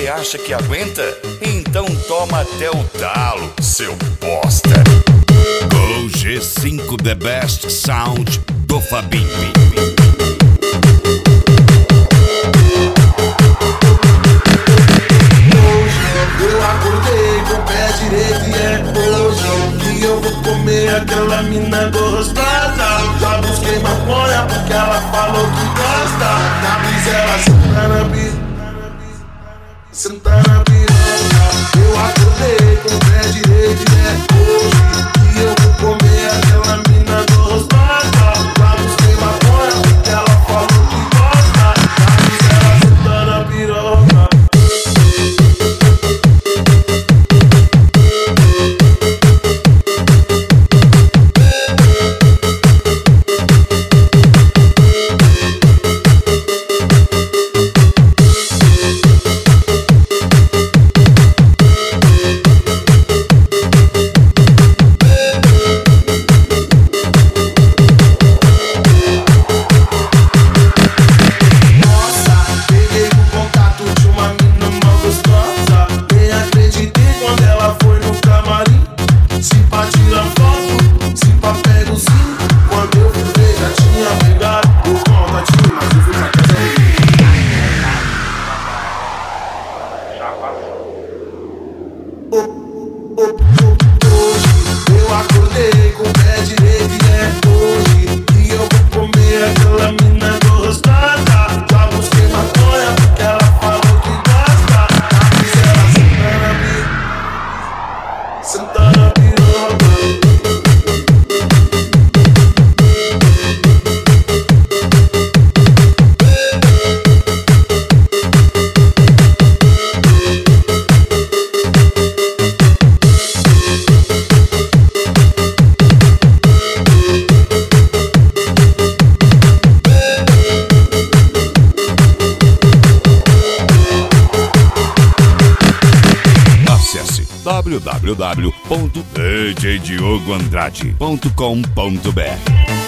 acha que aguenta? Então toma até o talo, seu bosta. O G5 The Best Sound do Fabinho. Eu acordei com o pé direito e é hoje que eu vou comer aquela mina gostosa. Já busquei maconha porque ela falou que gosta. Na brisa ela senta na piroca. Eu acordei com o pé direito e é hoje que eu vou comer aquela mina gostosa. Já busquei maconha porque ela falou que gosta. Na brisa ela senta na piroca. www.djdiogoandrade.com.br